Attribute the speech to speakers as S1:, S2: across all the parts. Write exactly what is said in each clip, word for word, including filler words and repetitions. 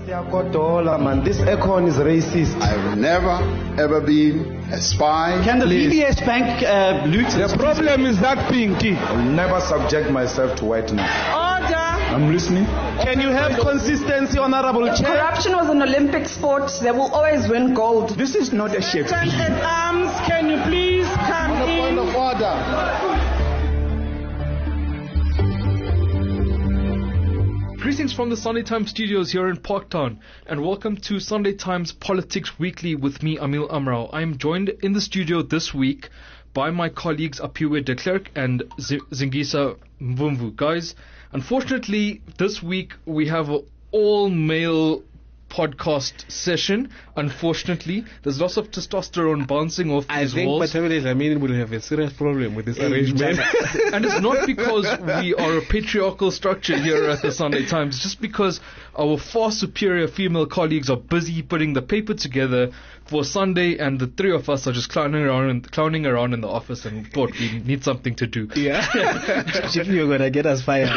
S1: Man, this Econ is racist.
S2: I've never, ever been a spy.
S3: Can the Please. D B S Bank uh, loot?
S1: The problem is that Pinky. I'll never subject myself to whiteness.
S3: Order!
S1: I'm listening.
S3: Can you have consistency, Honorable
S4: if
S3: Chair?
S4: Corruption was an Olympic sport. They will always win gold.
S3: This is not a ship.
S5: At arms, can you please come
S2: On the
S5: in?
S2: point of order.
S6: Greetings from the Sunday Times studios here in Parktown, and welcome to Sunday Times Politics Weekly with me, Amil Amrao. I am joined in the studio this week by my colleagues Apiwe de Klerk and Z- Zingisa Mvumvu. Guys, unfortunately, this week we have an all-male podcast session. Unfortunately, there's lots of testosterone bouncing off
S7: I
S6: these
S7: think
S6: walls.
S7: Batamile Lamin will have a serious problem with this arrangement.
S6: And it's not because we are a patriarchal structure here at the Sunday Times, just because our far superior female colleagues are busy putting the paper together for Sunday, and the three of us are just clowning around and clowning around in the office, and thought we need something to do.
S7: Yeah. You're gonna get us fired.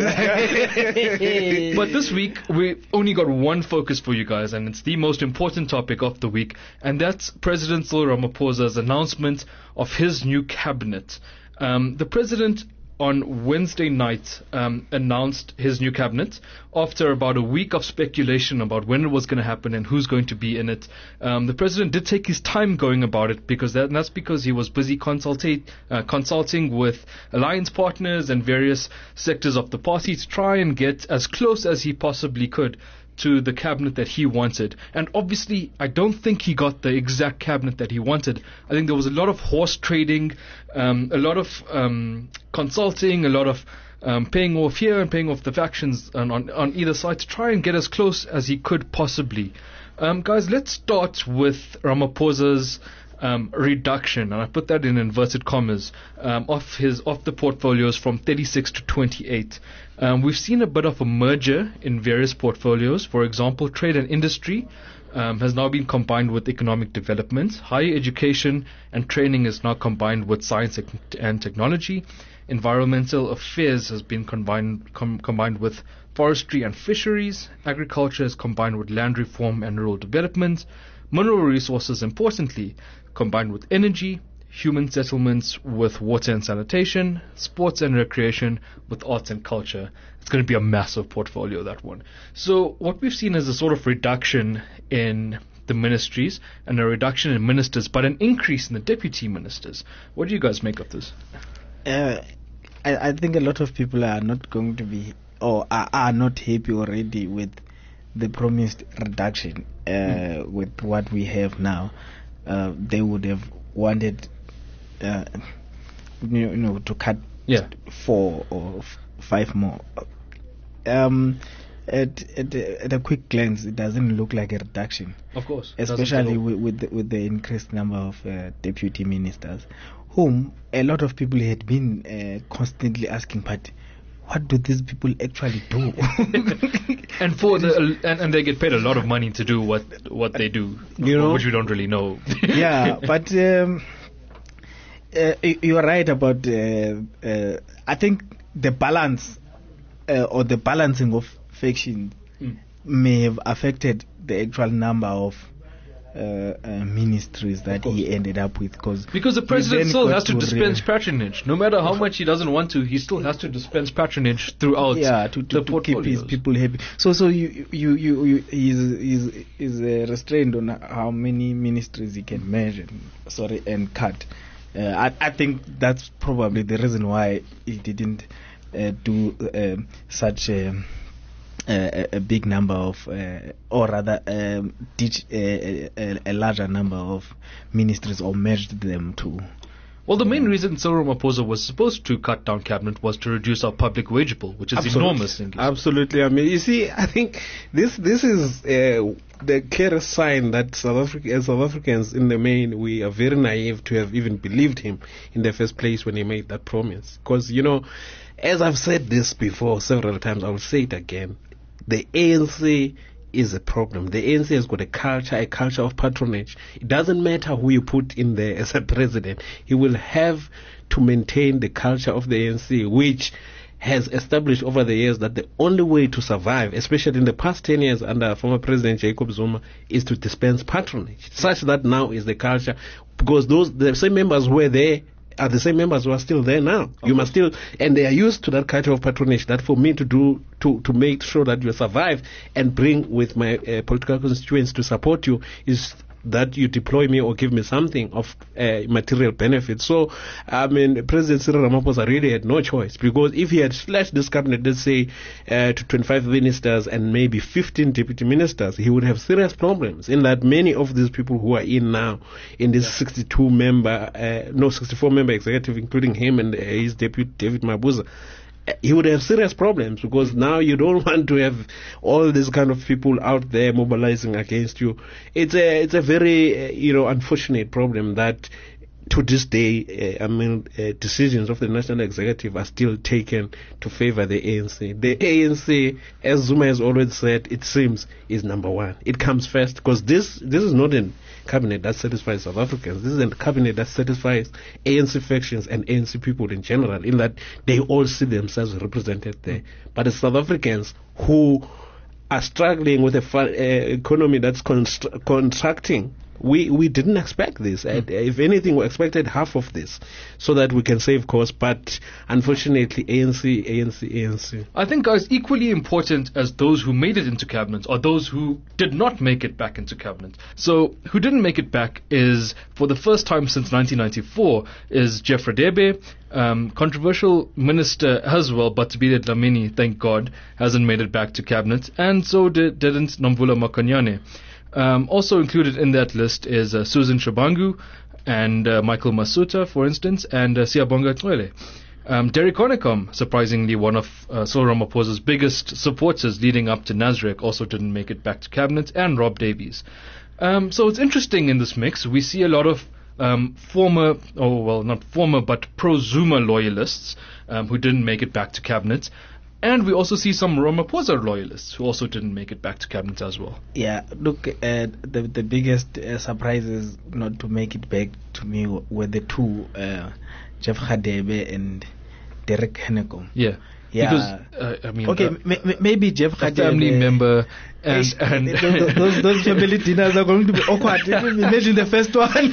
S6: But this week we only got one focus for you guys, and it's the most important topic of the week, and that's President Cyril Ramaphosa's announcement of his new cabinet. Um, the president on Wednesday night um, announced his new cabinet after about a week of speculation about when it was going to happen and who's going to be in it. Um, the president did take his time going about it, because that, and that's because he was busy consultate, uh, consulting with alliance partners and various sectors of the party to try and get as close as he possibly could to the cabinet that he wanted. And obviously, I don't think he got the exact cabinet that he wanted. I think there was a lot of horse trading, um, a lot of um, consulting, a lot of um, paying off here and paying off the factions on, on, on either side to try and get as close as he could possibly. Um, guys, let's start with Ramaphosa's Um, reduction, and I put that in inverted commas, um, off his off the portfolios from thirty-six to twenty-eight. Um, we've seen a bit of a merger in various portfolios. For example, trade and industry um, has now been combined with economic development. Higher education and training is now combined with science and technology. Environmental affairs has been combined com- combined with forestry and fisheries. Agriculture is combined with land reform and rural development. Mineral resources, importantly, combined with energy, human settlements with water and sanitation, sports and recreation with arts and culture. It's going to be a massive portfolio, that one. So what we've seen is a sort of reduction in the ministries and a reduction in ministers, but an increase in the deputy ministers. What do you guys make of this?
S7: Uh, I, I think a lot of people are not going to be, or are, are not happy already with the promised reduction uh, mm. with what we have now. Uh, they would have wanted, uh, you know, to cut
S6: yeah.
S7: four or f- five more. Um, at, at, at a quick glance, it doesn't look like a reduction.
S6: Of course.
S7: Especially with, with, the, with the increased number of uh, deputy ministers, whom a lot of people had been uh, constantly asking, but what do these people actually do?
S6: and for the and, and they get paid a lot of money to do what what they do,
S7: you know,
S6: which we don't really know.
S7: Yeah, but um, uh, you are right about. Uh, uh, I think the balance uh, or the balancing of factions mm. may have affected the actual number of Uh, uh, ministries that he ended up with, cause
S6: because the president still has to, to dispense
S7: re-
S6: patronage. No matter how much he doesn't want to, he still has to dispense patronage throughout.
S7: Yeah, to, to,
S6: the
S7: to keep his people happy. So, so you, you, you, you he's he's, he's uh, restrained on how many ministries he can measure, sorry, and cut. Uh, I, I think that's probably the reason why he didn't uh, do uh, such. Um, Uh, a, a big number of, uh, or rather, um, teach, uh, a, a larger number of ministries, or merged them to.
S6: Well, the main reason Cyril Ramaphosa was supposed to cut down cabinet was to reduce our public wage bill, which is
S7: Absolutely.
S6: enormous. In
S7: Absolutely. I mean, you see, I think this this is uh, the clearest sign that South Africa, as South Africans in the main, we are very naive to have even believed him in the first place when he made that promise. Because, you know, as I've said this before several times, I will say it again. The A N C is a problem. The A N C has got a culture, a culture of patronage. It doesn't matter who you put in there as a president. He will have to maintain the culture of the A N C, which
S8: has established over the years that the only way to survive, especially in the past ten years under former President Jacob Zuma, is to dispense patronage. Such that now is the culture, because those the same members who were there are the same members who are still there now. Okay. You must still, and they are used to that culture of patronage. That for me to do, to, to make sure that you survive and bring with my uh, political constituents to support you is that you deploy me or give me something of uh, material benefit. So, I mean, President Cyril Ramaphosa really had no choice, because if he had slashed this cabinet, let's say, uh, to twenty-five ministers and maybe fifteen deputy ministers, he would have serious problems in that many of these people who are in now, in this sixty-two member, uh, no, sixty-four member executive, including him and uh, his deputy, David Mabuza, he would have serious problems, because now you don't want to have all these kind of people out there mobilizing against you. It's a it's a very uh, you know unfortunate problem that to this day, uh, I mean, uh, decisions of the national executive are still taken to favor the A N C. The A N C, as Zuma has always said, it seems is number one. It comes first, because this this is not a cabinet that satisfies South Africans. This is a cabinet that satisfies A N C factions and A N C people in general, in that they all see themselves represented there. But the South Africans who are struggling with a fu- uh, economy that's const- contracting, We we didn't expect this. Mm. If anything, we expected half of this, so that we can save costs. But unfortunately, A N C, A N C, A N C.
S6: I think, guys, equally important as those who made it into cabinet are those who did not make it back into cabinet. So, who didn't make it back is, for the first time since nineteen ninety-four, is Jeff Radebe, um, controversial minister as well, but Tabile Dlamini, thank God, hasn't made it back to cabinet, and so did, didn't Nomvula Mokonyane. Um, also included in that list is uh, Susan Shabangu and uh, Michael Masuta, for instance, and uh, Siyabonga Cwele. Um, Derek Honeycomb, surprisingly one of uh, Cyril Ramaphosa's biggest supporters leading up to Nasrec, also didn't make it back to cabinet, and Rob Davies. Um, so it's interesting in this mix. We see a lot of um, former, oh well, not former, but pro-Zuma loyalists um, who didn't make it back to cabinet. And we also see some Ramaphosa loyalists who also didn't make it back to cabinet as well.
S7: Yeah, look, uh, the the biggest uh, surprises not to make it back to me were the two, uh, Jeff Radebe and Derek Honeycomb.
S6: Yeah.
S7: Yeah.
S6: Because, uh, I mean,
S7: okay,
S6: uh,
S7: m- m- maybe Jeff Radebe,
S6: family member, and, and
S7: those, those, those family dinners are going to be awkward. Imagine the first one.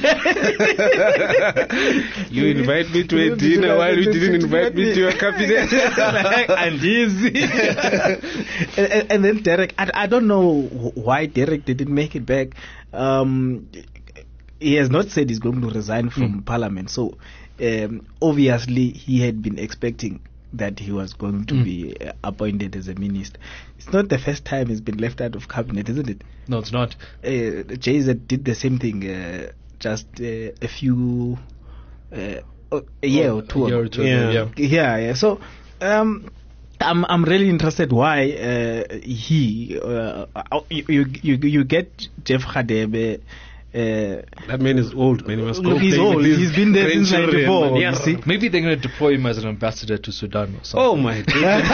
S8: You invite me to a dinner while you didn't invite me to your cabinet.
S7: And easy. and, and then Derek, I, I don't know why Derek didn't make it back. Um, he has not said he's going to resign from mm. Parliament, so um, obviously he had been expecting that he was going to mm. be uh, appointed as a minister. It's not the first time he's been left out of cabinet, isn't it?
S6: No, it's not.
S7: Uh, J Z did the same thing uh, just uh, a few, uh, a year
S6: oh,
S7: or two
S6: a year
S7: ago.
S6: or two
S7: yeah.
S6: ago, yeah.
S7: yeah, yeah. So, um, I'm I'm really interested why uh, he uh, you, you you you get Jeff Radebe. Uh,
S8: that man is old, man. He must
S7: look,
S8: go
S7: he's old. He's been there since ninety-four.
S6: Yeah.
S7: You see?
S6: Maybe they're going to deploy him as an ambassador to Sudan or something.
S8: Oh my God!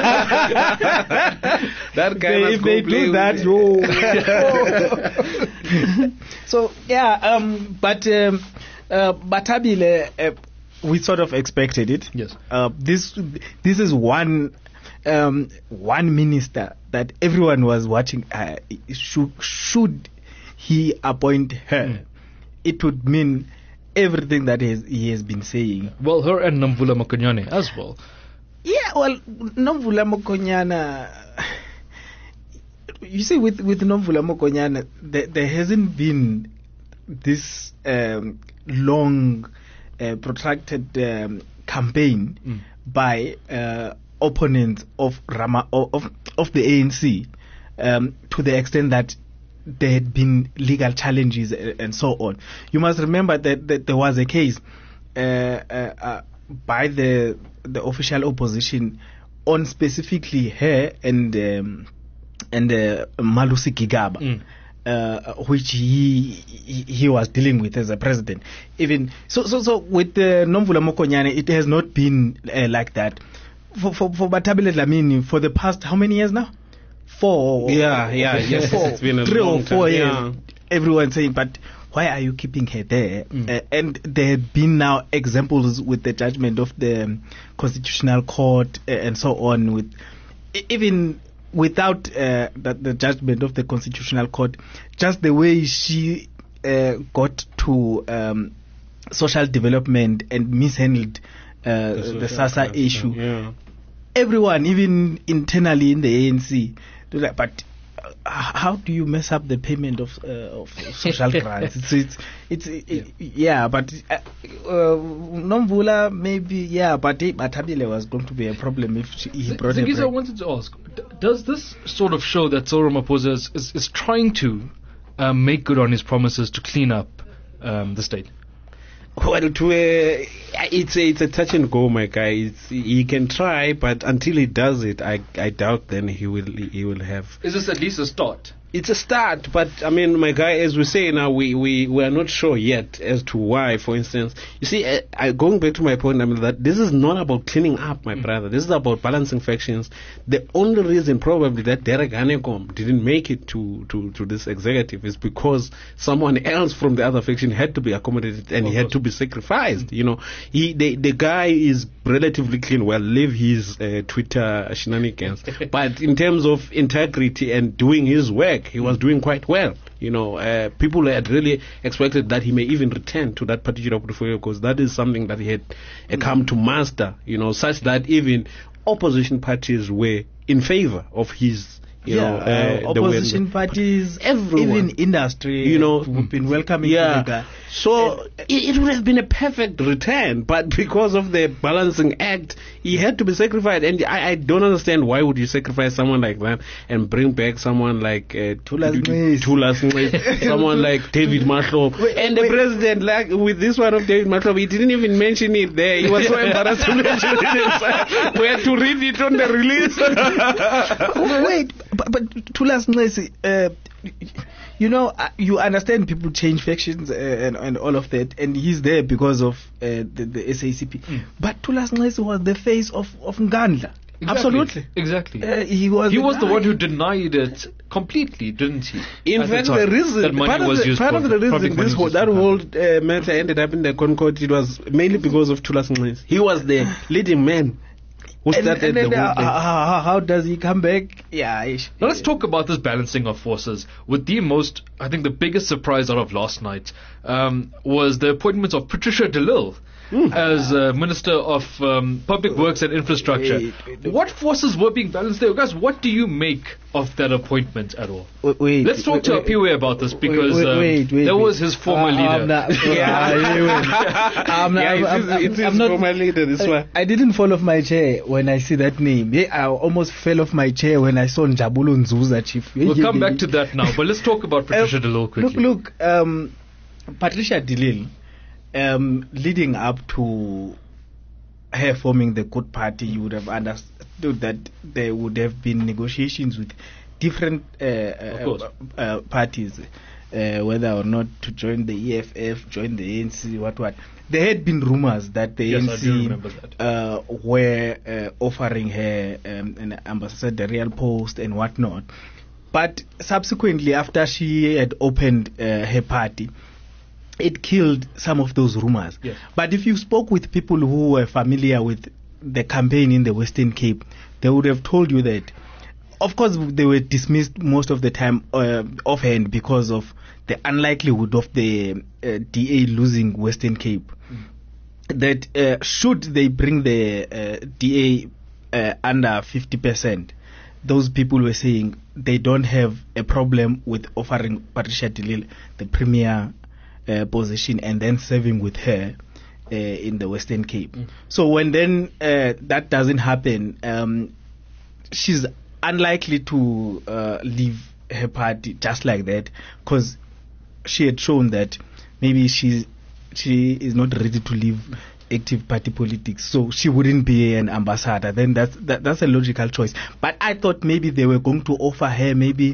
S8: That guy
S7: they,
S8: must
S7: if
S8: go
S7: they
S8: play
S7: do that, yo. So yeah, um, but um, uh, Batabile, uh, we sort of expected it.
S6: Yes.
S7: Uh, this this is one. Um, one minister that everyone was watching. Uh, should should he appoint her, mm. it would mean everything that he has, he has been saying.
S6: Well, her and Nomvula Mokonyane as well.
S7: Yeah, well, Nomvula Mokonyane, you see, with, with Nomvula Mokonyane, there, there hasn't been this um, long, uh, protracted um, campaign mm. by uh, opponents of Rama of of the A N C um, to the extent that there had been legal challenges and so on. You must remember that, that there was a case uh, uh, uh, by the the official opposition on specifically her and um, and uh, Malusi Gigaba, mm. uh, which he, he he was dealing with as a president. Even so, so so with uh, Nomvula Mokonyane, it has not been uh, like that. For for for Batabile Dlamini, for the past how many years now? Four.
S8: Yeah, yeah, yes.
S7: Four,
S8: It's been a
S7: three
S8: long
S7: or four
S8: time.
S7: years.
S8: Yeah.
S7: Everyone saying, but why are you keeping her there?
S6: Mm.
S7: Uh, and there have been now examples with the judgment of the um, Constitutional Court uh, and so on, with e- even without uh, the, the judgment of the Constitutional Court, just the way she uh, got to um, social development and mishandled uh, the, the SASSA issue.
S8: Yeah.
S7: Everyone, even internally in the A N C, do that. But uh, how do you mess up the payment of uh, of social grants? It's it's, it's it, yeah. But uh, uh, Nomvula maybe yeah, but eh, but Tabile was going to be a problem if she, he brought
S6: Zigiza, I
S7: a
S6: wanted to ask, d- does this sort of show that Cyril Ramaphosa is, is, is trying to um, make good on his promises to clean up um, the state?
S8: Well, to uh, it's a, it's a touch and go, my guy. It's, he can try, but until he does it, I I doubt then he will he will have.
S6: Is this at least a start?
S8: It's a start, but I mean, my guy, as we say now, we, we, we are not sure yet as to why. For instance, you see, uh, I, going back to my point, I mean that this is not about cleaning up, my mm. brother. This is about balancing factions. The only reason probably that Derek Hanekom didn't make it to, to, to this executive is because someone else from the other faction had to be accommodated and
S6: of
S8: he had
S6: course.
S8: to be sacrificed. Mm. You know, he the the guy is relatively clean. Well, leave his uh, Twitter shenanigans, but in terms of integrity and doing his work, he was doing quite well. You know, uh, people had really expected that he may even return to that particular portfolio because that is something that he had uh, come to master, you know, such that even opposition parties were in favor of his, you
S7: yeah,
S8: know, uh,
S7: uh,
S8: the
S7: opposition parties,
S8: everyone,
S7: even industry,
S8: you know,
S7: have been welcoming
S8: yeah.
S7: the guy.
S8: So
S7: And,
S8: it, it would have been a perfect return, but because of the balancing act, he had to be sacrificed. And I, I don't understand why would you sacrifice someone like that and bring back someone like uh,
S7: Thulas Ngesi.
S8: Thulas Ngesi, someone like David Mahlob.
S7: Wait,
S8: and the
S7: wait.
S8: president, like with this one of David Mahlob, he didn't even mention it there. He was so embarrassed to mention it himself. We had to read it on the release.
S7: Wait, but, but Thulas Ngesi, uh, you know, uh, you understand people change factions uh, and, and all of that, and he's there because of uh, the, the S A C P. Mm. But Thulas Ngesi was the face of, of Ngandla.
S6: Exactly.
S7: Absolutely.
S6: Exactly.
S7: Uh, he was,
S6: he
S7: the,
S6: was the
S7: guy.
S6: one who denied it completely, didn't he?
S8: In
S6: At
S8: fact,
S6: the,
S8: the,
S6: time,
S8: reason,
S6: that money
S8: part, of
S6: was
S8: the,
S6: used
S8: part
S6: for
S8: of the
S6: public
S8: reason
S6: money
S8: this
S6: was
S8: whole,
S6: used
S8: that
S6: for
S8: whole uh, matter ended up in the Concord, it was mainly because of Thulas Ngesi. He was the leading man who
S7: And,
S8: started
S7: and then
S8: the whole
S7: uh,
S8: thing.
S7: how, how, how does he come back? Yeah. Ish.
S6: Now let's talk about this balancing of forces. With the most, I think the biggest surprise out of last night um, was the appointment of Patricia de Lille mm. as uh, Minister of um, Public Works and Infrastructure.
S7: Wait, wait,
S6: what forces were being balanced there? Guys, what do you make of that appointment at all?
S7: Wait, wait,
S6: Let's talk
S7: wait,
S6: to
S7: wait,
S6: Apiwe about this because
S7: wait,
S6: um,
S7: wait, wait,
S6: that
S7: wait.
S6: was his former
S7: Uh,
S6: leader.
S7: I'm not, yeah, I'm not,
S8: Yeah,
S7: I'm,
S8: it
S7: I'm,
S8: is-
S7: I'm,
S8: it is
S7: I'm not,
S8: former leader, this
S7: I,
S8: one.
S7: I didn't fall off my chair when I see that name. Yeah, I almost fell off my chair when I saw Njabulo Nzuza, Chief.
S6: We'll come back to that now, but let's talk about Patricia
S7: Uh,
S6: de Lille quickly.
S7: Look, look, um, Patricia de Lille, um, leading up to her forming the Good Party, you would have understood that there would have been negotiations with different uh,
S6: course.
S7: uh, uh, parties, uh, whether or not to join the E F F, join the A N C, what, what. There had been rumors that the
S6: Yes, I
S7: A N
S6: do
S7: C
S6: remember that.
S7: uh, were uh, offering her um, an ambassadorial post and whatnot. But subsequently, after she had opened uh, her party, it killed some of those rumors.
S6: Yes.
S7: But if you spoke with people who were familiar with the campaign in the Western Cape, they would have told you that, of course, they were dismissed most of the time uh, offhand because of the unlikelihood of the uh, D A losing Western Cape. Mm. That uh, should they bring the uh, D A uh, under fifty percent, those people were saying they don't have a problem with offering Patricia de Lille the premier uh, position and then serving with her uh, in the Western Cape. Mm. So when then uh, that doesn't happen, um, she's unlikely to uh, leave her party just like that, because she had shown that maybe she's she is not ready to leave active party politics, so she wouldn't be an ambassador. Then that's that, that's a logical choice. But I thought maybe they were going to offer her maybe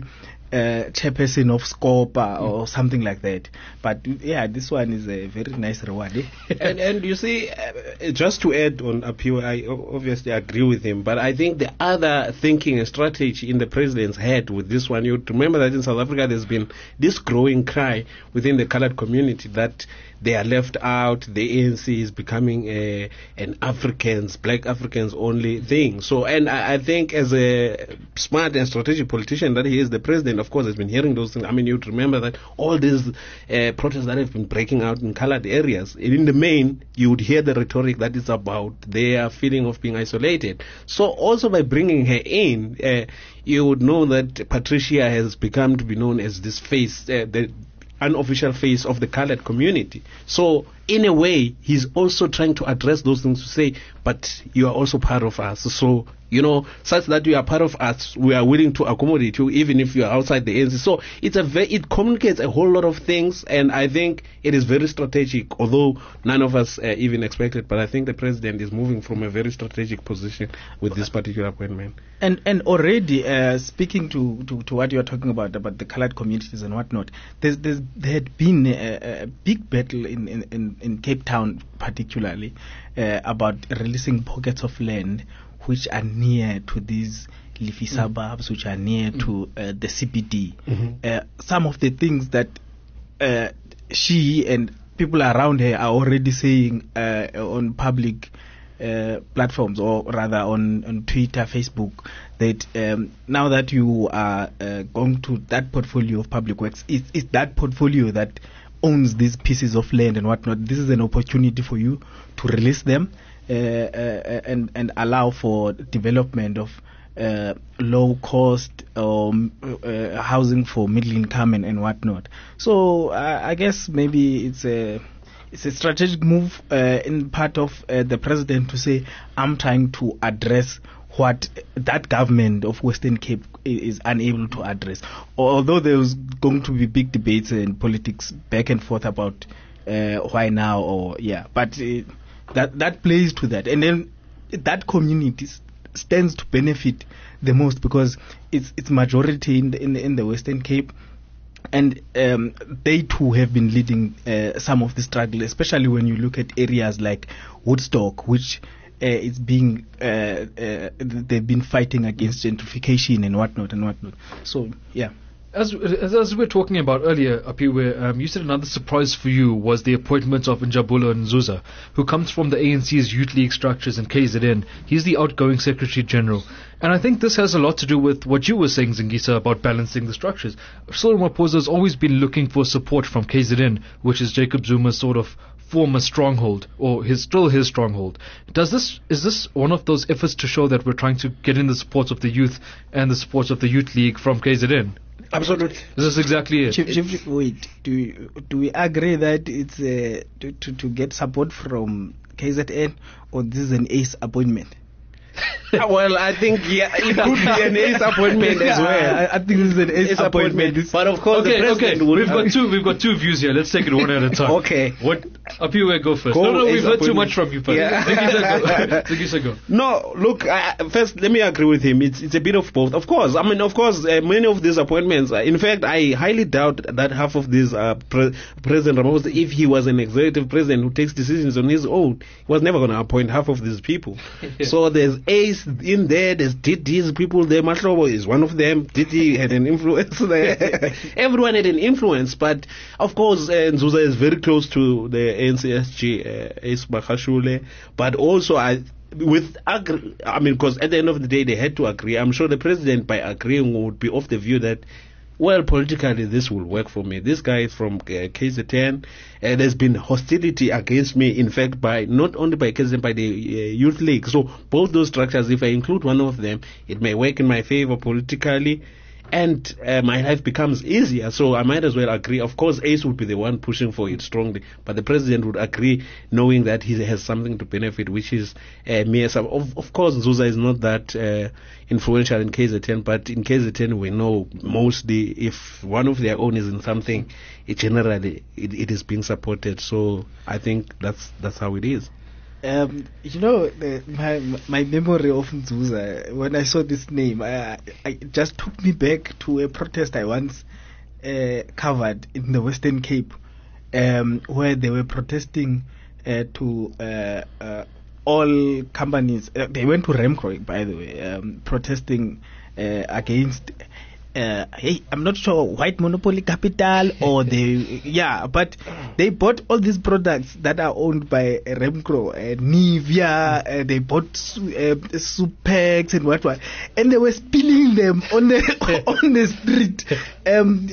S7: uh, chairperson of Scopa or something like that. But yeah, this one is a very nice reward. Eh?
S8: and, and you see, uh, just to add on Apio, I o- obviously agree with him, but I think the other thinking and strategy in the president's head with this one, you remember that in South Africa there's been this growing cry within the colored community that they are left out, the A N C is becoming a, an Africans, black Africans only thing. So, and I, I think as a smart and strategic politician that he is, the president, of course, has been hearing those things. I mean, you'd remember that all these uh, protests that have been breaking out in colored areas, in the main, you would hear the rhetoric that is about their feeling of being isolated. So also by bringing her in, uh, you would know that Patricia has become to be known as this face, uh, the unofficial face of the colored community. So in a way, he's also trying to address those things to say, but you are also part of us. So, you know, such that you are part of us, we are willing to accommodate you even if you are outside the A N C. So it's a ve- it communicates a whole lot of things, and I think it is very strategic, although none of us uh, even expected. But I think the president is moving from a very strategic position with this particular appointment.
S7: And and already uh, speaking to, to, to what you are talking about about the colored communities and whatnot, there's, there's there had been a, a big battle in, in, in, in Cape Town particularly uh, about releasing pockets of land which are near to these leafy mm. suburbs, which are near mm. to uh, the C B D. Mm-hmm. Uh, some of the things that uh, she and people around her are already saying uh, on public Uh, platforms, or rather on, on Twitter, Facebook, that um, now that you are uh, going to that portfolio of public works, it's, it's that portfolio that owns these pieces of land and whatnot. This is an opportunity for you to release them uh, uh, and, and allow for development of uh, low cost um, uh, housing for middle income and, and whatnot. So uh, I guess maybe it's a It's a strategic move uh, in part of uh, the president to say, I'm trying to address what that government of Western Cape is unable to address. Although there was going to be big debates and politics back and forth about uh, why now or yeah, but uh, that that plays to that, and then that community stands to benefit the most because it's it's majority in the in the, in the Western Cape. And um, they too have been leading uh, some of the struggle, especially when you look at areas like Woodstock, which uh, is being uh, uh, they've been fighting against gentrification and whatnot and whatnot. So yeah.
S6: As, as as we were talking about earlier, Apiwe, um, you said another surprise for you was the appointment of Njabulo Nzuza, who comes from the A N C's Youth League structures in K Z N. He's the outgoing Secretary General. And I think this has a lot to do with what you were saying, Zingisa, about balancing the structures. Cyril Ramaphosa has always been looking for support from K Z N, which is Jacob Zuma's sort of former stronghold, or his still his stronghold. Does this is this one of those efforts to show that we're trying to get in the support of the youth and the support of the Youth League from K Z N?
S8: Absolutely.
S6: This is exactly it.
S7: Chief, Chief, wait, do we, do we agree that it's uh, to, to to get support from K Z N, or this is an ace appointment?
S8: Well, I think yeah, it could be an ace appointment as well.
S7: I, I think this is an ace,
S8: ace
S7: appointment.
S8: appointment. But of course,
S6: okay,
S8: the
S6: okay.
S8: president would
S6: We've got two. We've got two views here. Let's take it one at a time.
S8: Okay.
S6: What? Apiwe, go first.
S8: Go
S6: no, no, we've
S8: ace
S6: heard too
S8: appointment.
S6: much from you first.
S8: Yeah.
S6: Zingisa, go. Zingisa, go.
S8: No, look, I, first, let me agree with him. It's it's a bit of both. Of course, I mean, of course, uh, many of these appointments, uh, in fact, I highly doubt that half of these uh, pre- President Ramaphosa, if he was an executive president who takes decisions on his own, he was never going to appoint half of these people. Yeah. So there's Ace in there, there's D D's people there. Mahlobo is one of them. D D had an influence there. Everyone had an influence, but of course, uh, Nzuza is very close to the A N C S G, uh, Ace Magashule, but also I. With agri- I mean, because at the end of the day, they had to agree. I'm sure the president, by agreeing, would be of the view that, well, politically, this will work for me. This guy is from uh, K Z N, and there's been hostility against me, in fact, by not only by K Z N, by the uh, Youth League. So both those structures, if I include one of them, it may work in my favor politically, and uh, my life becomes easier. So I might as well agree. Of course, Ace would be the one pushing for it strongly, but the president would agree, knowing that he has something to benefit, which is uh, me. Of, of course, Nzuza is not that uh, influential in K Z N, but in K Z N we know mostly if one of their own is in something, it generally it, it is being supported. So I think that's that's how it is.
S7: Um, you know, the, my my memory of Nzuza, when I saw this name, I, I it just took me back to a protest I once uh, covered in the Western Cape, um, where they were protesting uh, to uh, uh, all companies. Uh, they went to Remcro, by the way, um, protesting uh, against. Uh, hey, I'm not sure white monopoly capital or they, yeah, but they bought all these products that are owned by Remcro, uh, Nivea, uh, they bought uh, Supex and what what, and they were spilling them on the on the street. Um,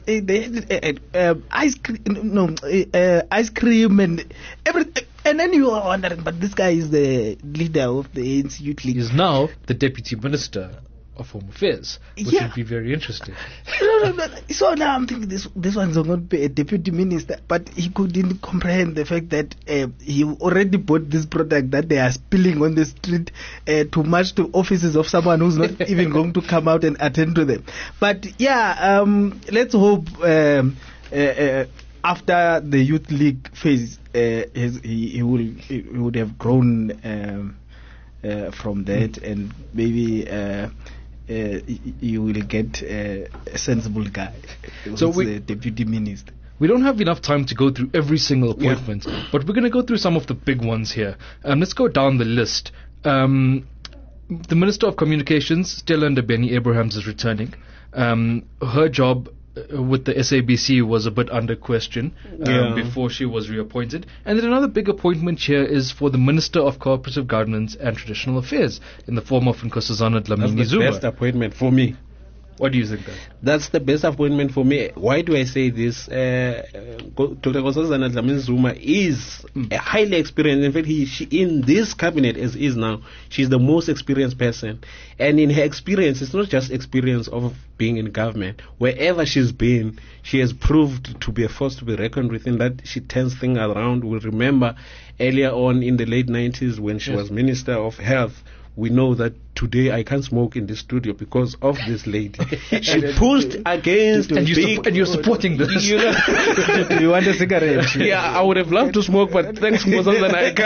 S7: they uh, uh, ice cream, no, uh, ice cream and everything. And then you are wondering, but this guy is the leader of the A N C Youth League.
S6: He's now the deputy minister of Home Affairs, which
S7: Yeah.
S6: would be very interesting.
S7: No, no, no. So now I'm thinking this this one's going to be a deputy minister, but he couldn't comprehend the fact that uh, he already bought this product that they are spilling on the street uh, to match to offices of someone who's not even going to come out and attend to them. But yeah, um, let's hope um, uh, uh, after the youth league phase, uh, his, he, he will he would have grown um, uh, from that, mm. and maybe. Uh, Uh, you will get uh, a sensible guy.
S6: So
S7: who's
S6: we-
S7: the deputy minister.
S6: We don't have enough time to go through every single appointment, but we're going to go through some of the big ones here. Um, let's go down the list. Um, the Minister of Communications, Stella Ndabeni Abrahams, is returning. Um, her job uh, with the S A B C was a bit under question um,
S8: Yeah.
S6: before she was reappointed. And then another big appointment here is for the Minister of Cooperative Governance and Traditional Affairs in the form of Nkosazana
S8: That's
S6: Dlamini
S8: the
S6: Zuma.
S8: best appointment for me.
S6: What do you think, guys?
S8: That's the best appointment for me. Why do I say this? Uh, uh, Doctor Nkosazana Dlamini Zuma is a highly experienced. In fact, he, she, in this cabinet as is now, she's the most experienced person. And in her experience, it's not just experience of being in government. Wherever she's been, she has proved to be a force to be reckoned with. In that she turns things around. We'll remember earlier on in the late nineties when she
S6: Yes.
S8: was Minister of Health. We know that today I can't smoke in the studio because of this lady. She pushed against
S6: And, you
S8: big,
S6: sup- and you're supporting this.
S8: you know,
S7: Do you want a cigarette?
S8: yeah, I would have loved to smoke, but thanks Nkosazana, I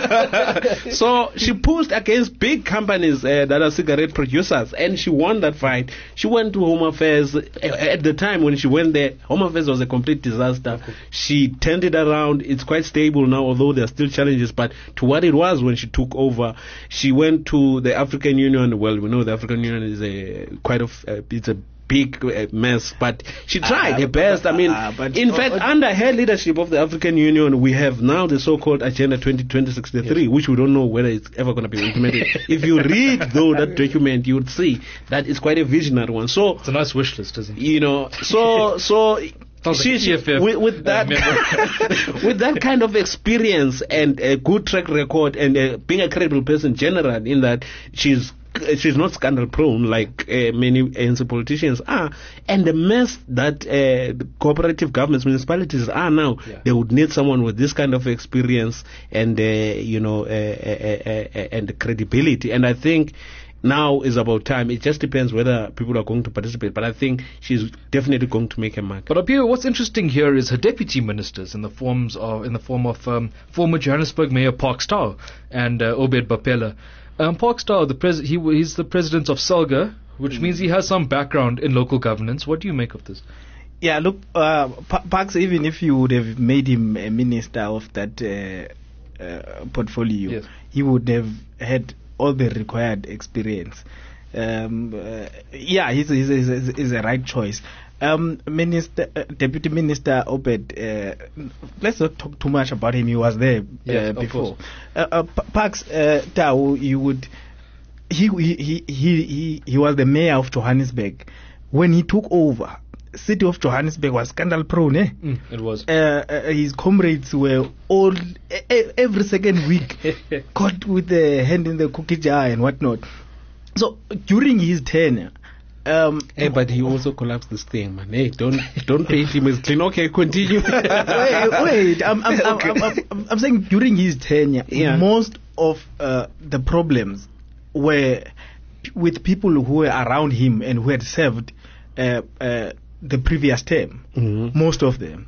S8: can't. So she pushed against big companies uh, that are cigarette producers, and she won that fight. She went to Home Affairs. Uh, at the time when she went there, Home Affairs was a complete disaster. She turned it around. It's quite stable now, although there are still challenges, but to what it was when she took over. She went to the African Union. Well, we know the African Union is a quite of uh, it's a big uh, mess, but she tried
S7: Ah,
S8: her best. I mean,
S7: ah, but-
S8: in fact,
S7: oh, oh,
S8: under her leadership of the African Union, we have now the so-called Agenda twenty sixty-three, yes. which we don't know whether it's ever going to be implemented. If you read, though, that document, you would see that it's quite a visionary one. So,
S6: It's a nice wish list, isn't it?
S8: you know, so, so,
S6: Sounds
S8: she,
S6: like
S8: she-
S6: E F F,
S8: with, with
S6: uh,
S8: that,
S6: member.
S8: with that kind of experience and a good track record and uh, being a credible person, general, in that she's she's not scandal prone like uh, many A N C politicians are, and the mess that uh, the cooperative governments, municipalities are now,
S6: Yeah.
S8: they would need someone with this kind of experience and uh, you know uh, uh, uh, uh, and credibility. And I think now is about time. It just depends whether people are going to participate, but I think she's definitely going to make a mark.
S6: But Apio, what's interesting here is her deputy ministers in the forms of in the form of um, former Johannesburg Mayor Park Stow and uh, Obed Bapela. Um, Park Stow, the pres- he w- he's the president of SALGA, which mm. means he has some background in local governance. What do you make of this?
S7: Yeah, look, uh, Pa- Parks, even if you would have made him a minister of that uh, uh, portfolio,
S6: Yes.
S7: he would have had all the required experience. Um, uh, yeah, he's, he's, he's, he's a right choice. Um, Minister, uh, Deputy Minister Obed, uh, let's not talk too much about him. He was there
S6: Yes,
S7: uh,
S6: of
S7: before.
S6: course.
S7: Uh, uh, Pa- Parks, uh, Tau, you would. He, he he he he he was the mayor of Johannesburg when he took over. City of Johannesburg was scandal prone. Eh?
S6: Mm, it was.
S7: Uh, uh, his comrades were all e- e- every second week caught with the hand in the cookie jar and whatnot. So during his tenure, um,
S8: Hey, but he also collapsed this thing, man. Hey, don't don't paint him as clean. Okay, continue.
S7: wait, wait. I'm, I'm, I'm,
S8: Okay.
S7: I'm, I'm, I'm saying during his tenure,
S8: Yeah.
S7: most of uh, the problems were p- with people who were around him and who had served uh, uh, the previous term.
S8: Mhm.
S7: Most of them.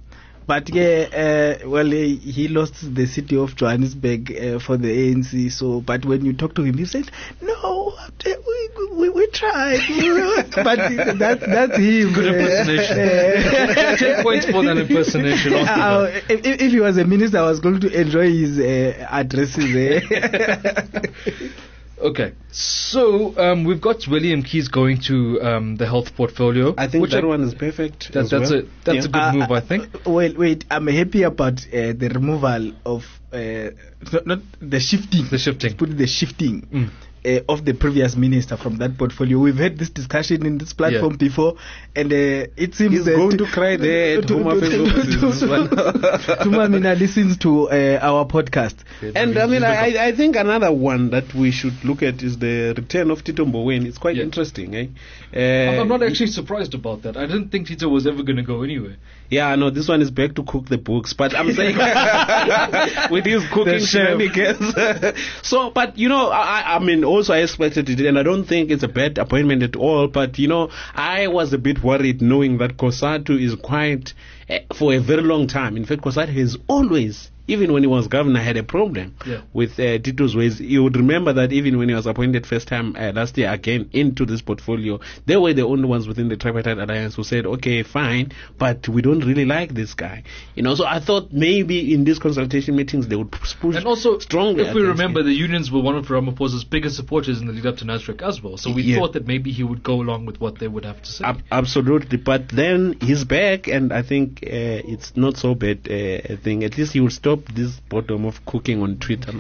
S7: but yeah, uh, well, he, he lost the city of Johannesburg uh, for the A N C. So, but when you talk to him, he said, "No, we we, we tried." But that's that's him.
S6: Good impersonation.
S7: Uh,
S6: Ten points for that impersonation.
S7: Uh, if, if he was a minister, I was going to enjoy his uh, addresses. Eh?
S6: Okay, so um, we've got William Keys going to um, the health portfolio.
S8: I think
S6: which
S8: that
S6: I,
S8: one is perfect.
S6: That,
S8: as
S6: that's
S8: well.
S6: a that's
S8: Yeah.
S6: a good
S7: Uh,
S6: move,
S7: uh,
S6: I think.
S7: uh, Wait, wait. I'm happy about uh, the removal of uh, not, not the shifting.
S6: The shifting.
S7: Put the shifting.
S6: Mm.
S7: Uh, of the previous minister from that portfolio. We've had this discussion in this platform
S6: Yeah.
S7: before, and uh, it seems
S8: He's
S7: that
S8: going to cry there at Home Affairs offices as well.
S7: Tumamina listens to uh, our podcast.
S8: And I mean, I, I think another one that we should look at is the return of Tito Mboweni. It's quite
S6: Yeah.
S8: interesting, eh?
S6: I'm
S8: Uh,
S6: I'm not actually surprised about that. I didn't think Tito was ever going to go anywhere.
S8: Yeah, no, this one is back to cook the books, but I'm saying with his cooking
S7: The chef.
S8: shenanigans. So, but you know, I, I mean, also I expected it, and I don't think it's a bad appointment at all. But you know, I was a bit worried knowing that Kosatu is quite uh, for a very long time. In fact, Kosatu has always, even when he was governor, had a problem
S6: Yeah.
S8: with uh, Tito's ways. You would remember that even when he was appointed first time uh, last year again into this portfolio, they were the only ones within the tripartite alliance who said, okay, fine, but we don't really like this guy. You know, so I thought maybe in these consultation meetings they would push
S6: And also,
S8: strongly.
S6: if we
S8: against
S6: remember,
S8: him.
S6: the unions were one of Ramaphosa's biggest supporters in the lead up to Nasrec as well. So we
S8: Yeah.
S6: thought that maybe he would go along with what they would have to say.
S8: Ab- absolutely, but then he's back, and I think uh, it's not so bad uh, a thing. At least he will stop this bottom of cooking on Twitter.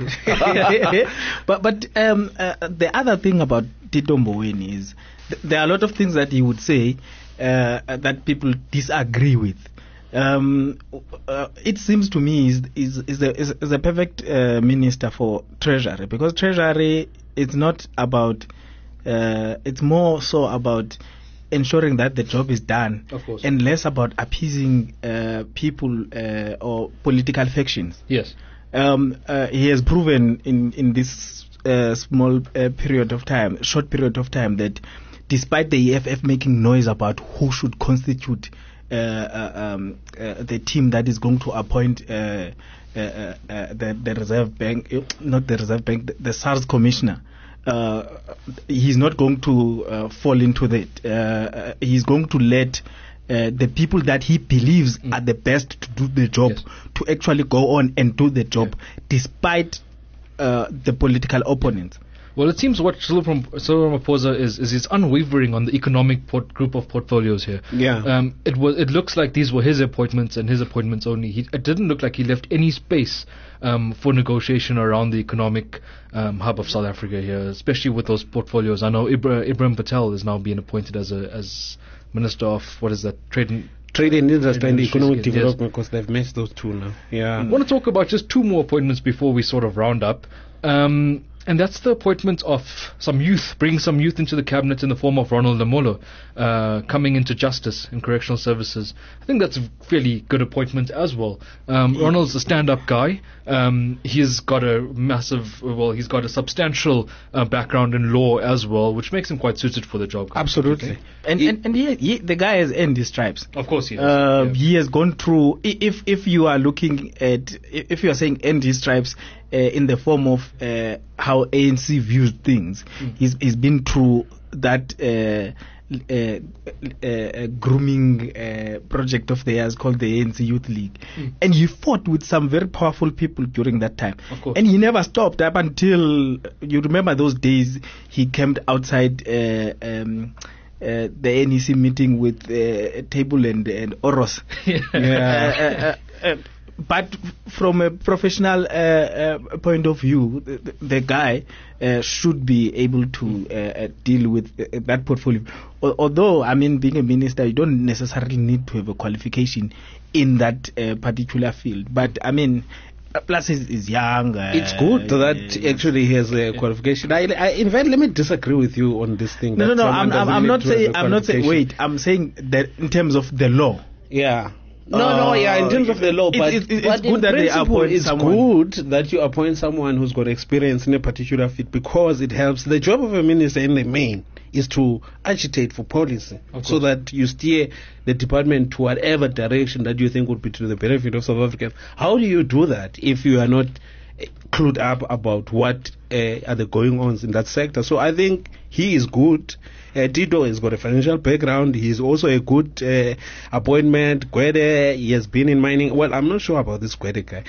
S7: but but um, uh, the other thing about Tito Mboweni is th- there are a lot of things that he would say uh, that people disagree with. Um, uh, it seems to me is is is a, is, is a perfect uh, minister for treasury, because treasury is not about uh, it's more so about ensuring that the job is done,
S6: Of course.
S7: and less about appeasing uh, people uh, or political factions.
S6: Yes.
S7: Um, uh, he has proven in in this uh, small uh, period of time, short period of time, that despite the E F F making noise about who should constitute uh, uh, um, uh, the team that is going to appoint uh, uh, uh, uh, the, the Reserve Bank, uh, not the Reserve Bank, the, the SARS commissioner. Uh, he's not going to uh, fall into that. Uh, uh, he's going to let uh, the people that he believes
S6: Mm.
S7: are the best to do the job
S6: Yes.
S7: to actually go on and do the job, despite uh, the political opponents.
S6: Well, it seems what Cyril Ram- Cyril Ramaphosa is is he's unwavering on the economic port- group of portfolios here.
S8: Yeah.
S6: Um, it was. It looks like these were his appointments and his appointments only. He, it didn't look like he left any space um, for negotiation around the economic um, hub of South Africa here, especially with those portfolios. I know Ibra, Ibrahim Patel is now being appointed as a as Minister of what is that trade and
S8: Trade and industry and
S6: Industry
S8: economic
S6: skills, yes.
S8: development, because they've matched those two now. Yeah.
S6: I want to talk about just two more appointments before we sort of round up. Um, and that's the appointment of some youth, bringing some youth into the cabinet in the form of Ronald Lamolo, uh, coming into justice and correctional services. I think that's a fairly good appointment as well. Um, Ronald's a stand-up guy. Um, he's got a massive, well, he's got a substantial uh, background in law as well, which makes him quite suited for the job.
S8: Absolutely.
S7: And and, and he, he, the guy has earned his stripes.
S6: Of course he has.
S7: Uh,
S6: Yeah.
S7: He has gone through. i- If if you are looking at, if you are saying earned his stripes uh, in the form of uh, how A N C views things,
S6: Mm.
S7: he's he's been through that uh, uh, uh, grooming uh, project of theirs called the A N C Youth League,
S6: Mm.
S7: and he fought with some very powerful people during that time.
S6: Of course.
S7: And he never stopped up until, you remember those days he camped outside uh, um, uh, the N E C meeting with uh, Table and, and Oros.
S6: Yeah.
S7: Uh, uh, uh, uh, but from a professional uh, uh, point of view, the, the guy uh, should be able to uh, uh, deal with uh, that portfolio. Al- Although, I mean, being a minister, you don't necessarily need to have a qualification in that uh, particular field. But, I mean, uh, plus he's, he's young. Uh,
S8: It's good that
S7: uh,
S8: actually he has a qualification. I, I, in fact, let me disagree with you on this thing.
S7: No, no,
S8: that
S7: no.
S8: someone
S7: I'm, I'm,
S8: doesn't
S7: I'm
S8: need
S7: not
S8: to have
S7: saying.
S8: a
S7: I'm not saying.
S8: qualification.
S7: Wait. I'm saying that in terms of the law.
S8: Yeah. No, no, yeah, in terms of the law,
S7: It-
S8: but,
S7: it- it's
S8: but
S7: good
S8: in
S7: that they
S8: principle,
S7: appoint
S8: it's
S7: someone.
S8: good that you appoint someone who's got experience in a particular field, because it helps. The job of a minister in the main is to agitate for policy
S6: Of
S8: so
S6: course.
S8: that you steer the department to whatever direction that you think would be to the benefit of South Africans. How do you do that if you are not eh, clued up about what uh, are the going ons in that sector? So I think he is good. Uh, Tito has got a financial background. He's also a good uh, appointment. Gwede, he has been in mining. Well, I'm not sure about this Gwede guy.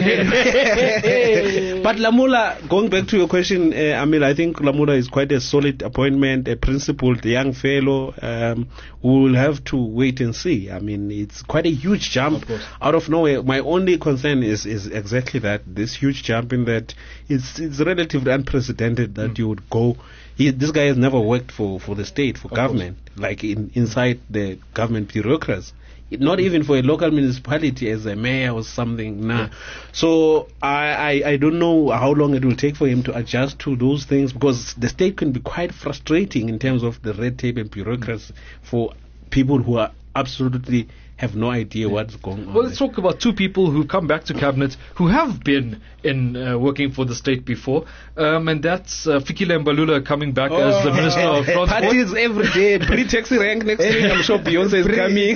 S8: But, but Lamula, going back to your question, uh, Amil, I think Lamula is quite a solid appointment, a principled young fellow. Um, we will have to wait and see. I mean, it's quite a huge jump out of nowhere. My only concern is, is exactly that, this huge jump in that it's, it's relatively unprecedented that mm. you would go. He, this guy has never worked for, for the state, for of government, course. like in, inside the government bureaucracy. Not even for a local municipality as a mayor or something. Nah. Yeah. So I, I, I don't know how long it will take for him to adjust to those things, because the state can be quite frustrating in terms of the red tape and bureaucracy mm. for people who are absolutely have no idea yeah. what's going on.
S6: Well, let's talk about two people who come back to cabinet who have been in uh, working for the state before, um, and that's uh, Fikile Mbalula coming back oh. as the Minister of Transport.
S8: Parties every day, pre-taxi rank next week. I'm sure Beyonce is coming.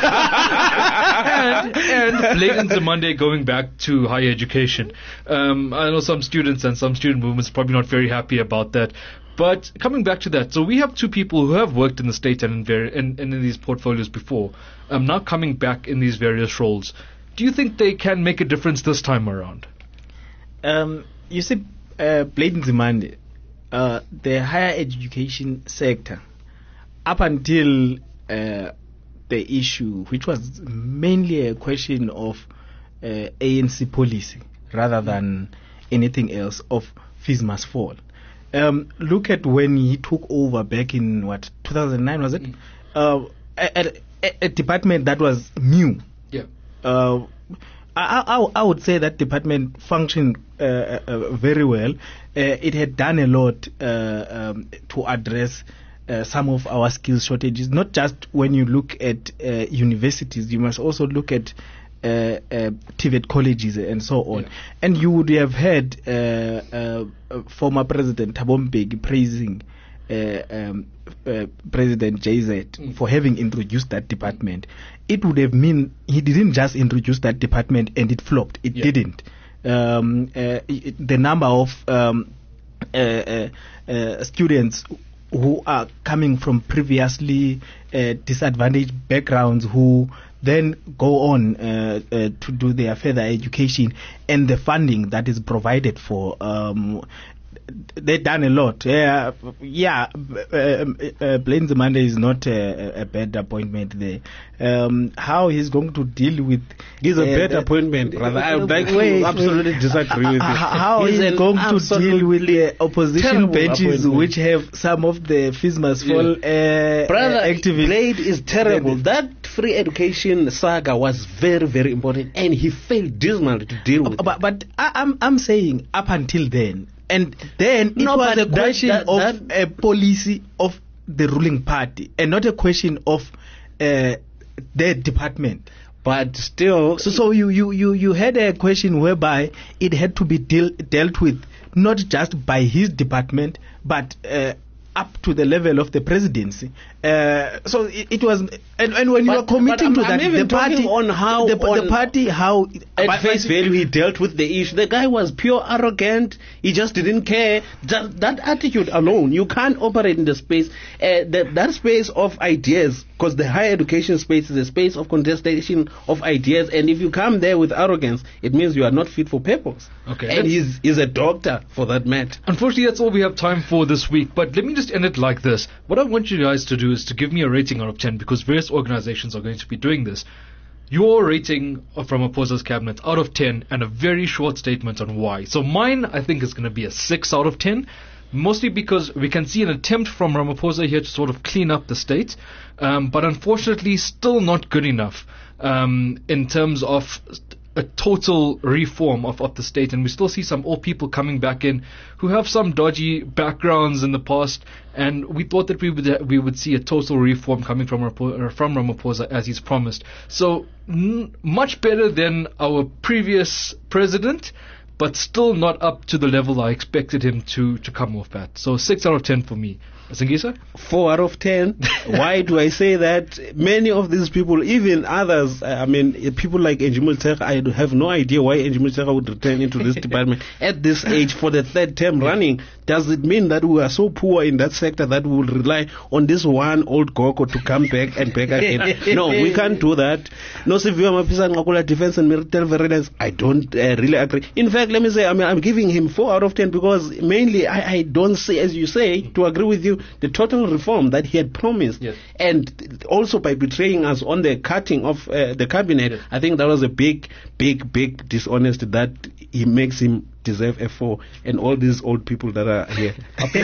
S6: and and Bladen Nzimande going back to higher education. Um, I know some students and some student movements are probably not very happy about that. But coming back to that, so we have two people who have worked in the state and in, vari- in, in, in these portfolios before, um, now coming back in these various roles. Do you think they can make a difference this time around?
S7: Um, you see, uh, Bladen Nzimande, uh, the higher education sector, up until uh, the issue, which was mainly a question of uh, A N C policy rather than anything else, of fees must fall. Um, look at when he took over back in, what, two thousand nine, was it? Mm. Uh, a, a, a department that was new.
S6: Yeah.
S7: Uh, I, I, I would say that department functioned uh, uh, very well. Uh, it had done a lot uh, um, to address uh, some of our skills shortages. Not just when you look at uh, universities, you must also look at Uh, uh, T V E T colleges and so on. Yeah. And you would have heard uh, uh, uh, former President Thabo Mbeki praising uh, um, uh, President J Z mm. for having introduced that department. It would have mean he didn't just introduce that department and it flopped. It yeah. didn't. Um, uh, it, the number of um, uh, uh, uh, students who are coming from previously uh, disadvantaged backgrounds who then go on uh, uh, to do their further education, and the funding that is provided for. Um, they've done a lot. Yeah, yeah. Uh, uh, Bladen Nzimande is not a, a bad appointment there. Um, how he's going to deal with...
S8: He's a uh, bad appointment, brother. I would like
S7: wait,
S8: to absolutely disagree with you.
S7: How he's, he's going to deal with the opposition benches which have some of the fees must fall
S8: yeah.
S7: uh,
S8: brother,
S7: uh, activists?
S8: Blade is terrible. That free education saga was very, very important, and he failed dismally to deal with
S7: uh,
S8: it.
S7: But, but I, I'm, I'm saying up until then, and then it
S8: no,
S7: was a
S8: that,
S7: question
S8: that, that,
S7: of a policy of the ruling party, and not a question of uh, their department.
S8: But still,
S7: so so you, you, you, you had a question whereby it had to be deal, dealt with not just by his department, but uh, up to the level of the presidency. Uh, so it, it was, and, and when
S8: but,
S7: you are committing to
S8: I'm,
S7: that,
S8: I'm
S7: the party,
S8: on how
S7: the,
S8: on
S7: the party, how
S8: at face value he dealt with the issue. The guy was pure arrogant. He just didn't care. Just that attitude alone, you can't operate in the space, uh, the, that space of ideas, because the higher education space is a space of contestation of ideas. And if you come there with arrogance, it means you are not fit for purpose.
S6: Okay.
S8: And he's, he's a doctor for that matter.
S6: Unfortunately, that's all we have time for this week. But let me just end it like this. What I want you guys to do is to give me a rating out of ten, because various organizations are going to be doing this. Your rating from Ramaphosa's cabinet out of ten, and a very short statement on why. So mine, I think, is going to be a six out of ten. Mostly because we can see an attempt from Ramaphosa here to sort of clean up the state, um, but unfortunately still not good enough um, in terms of a total reform of, of the state. And we still see some old people coming back in who have some dodgy backgrounds in the past, and we thought that we would uh, we would see a total reform coming from Ramaphosa, from Ramaphosa as he's promised. So n- much better than our previous president, but still not up to the level I expected him to, to come off at. So six out of ten for me. Singisa?
S8: Four out of ten. Why do I say that? Many of these people, even others, uh, I mean, uh, people like Njimul Tega, I have no idea why Njimul Tega would return into this department at this age for the third term running. Does it mean that we are so poor in that sector that we will rely on this one old Goko to come back and back again? No, we can't do that. No, Siviwa Mapisa Ngakula defense and military surveillance, I don't uh, really agree. In fact, let me say, I mean, I'm giving him four out of ten because mainly I, I don't say, as you say, to agree with you, the total reform that he had promised,
S6: yes.
S8: and also by betraying us on the cutting of uh, the cabinet, yes. I think that was a big, big, big dishonesty that he makes him deserve a four, and all these old people that are here.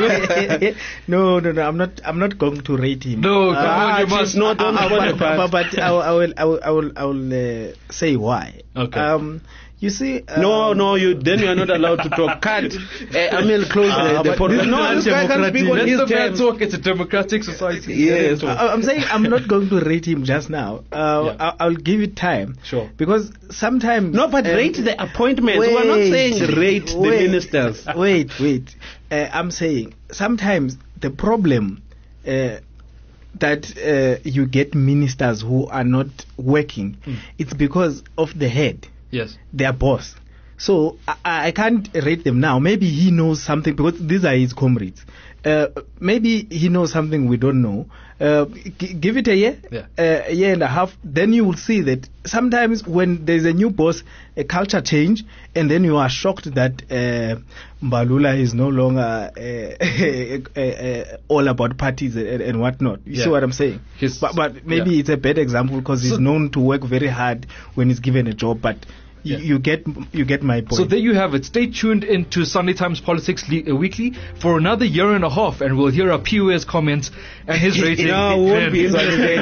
S7: no, no, no. I'm not. I'm not going to rate him.
S6: No, come
S7: uh,
S6: on, you must
S8: not.
S7: Uh, uh, but, but, but I will. I will. I will. I will, I will uh, say why.
S6: Okay.
S7: Um, You see, um,
S8: no, no, you then you are not allowed to talk. Cut. Uh, I mean, close
S7: uh,
S8: the, the podcast. No, this guy can speak on
S6: Let
S8: his
S6: the man
S8: terms.
S6: talk. It's a democratic society.
S8: Yes.
S7: I, I'm saying I'm not going to rate him just now. Uh,
S6: yeah.
S7: I, I'll give it time.
S6: Sure.
S7: Because sometimes
S8: no, but
S7: um,
S8: rate the appointments.
S7: Wait,
S8: We're not saying rate
S7: wait,
S8: the ministers.
S7: Wait, wait. Uh, I'm saying sometimes the problem. Uh, that uh, you get ministers who are not working, mm. it's because of the head,
S6: yes,
S7: their boss. So I, I can't rate them now. Maybe he knows something because these are his comrades. Uh, maybe he knows something we don't know. Uh, g- give it a year,
S6: yeah.
S7: uh, a year and a half, then you will see that sometimes when there's a new boss, a culture change, and then you are shocked that uh, Mbalula is no longer uh, uh, uh, all about parties and, and whatnot. You
S6: yeah.
S7: see what I'm saying?
S6: His,
S7: but, but maybe
S6: yeah.
S7: it's a bad example because he's
S6: so
S7: known to work very hard when he's given a job, but
S6: Yeah.
S7: You get you get my point.
S6: So there you have it. Stay tuned into Sunday Times Politics Le- uh, Weekly for another year and a half, and we'll hear our P O A's comments and his rating.
S8: No, won't be Sunday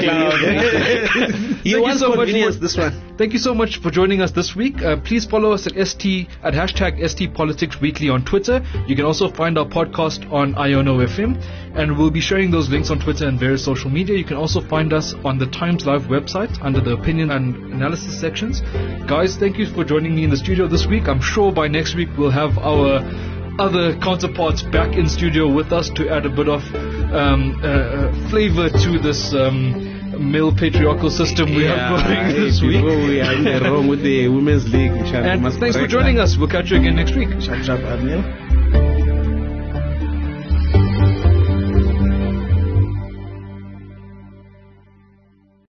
S6: You
S8: want
S6: so
S8: convenience
S6: much for,
S8: this one.
S6: Thank you so much for joining us this week. Uh, please follow us at st at hashtag St Politics Weekly on Twitter. You can also find our podcast on Iono F M, and we'll be sharing those links on Twitter and various social media. You can also find us on the Times Live website under the opinion and analysis sections. Guys, thank you for joining me in the studio this week. I'm sure by next week we'll have our other counterparts back in studio with us to add a bit of um, uh, flavor to this um, male patriarchal system we
S8: yeah,
S6: have going this week.
S8: We are in the wrong with the Women's League.
S6: And thanks for joining us. We'll catch you again next week.
S7: Shut up, Amil.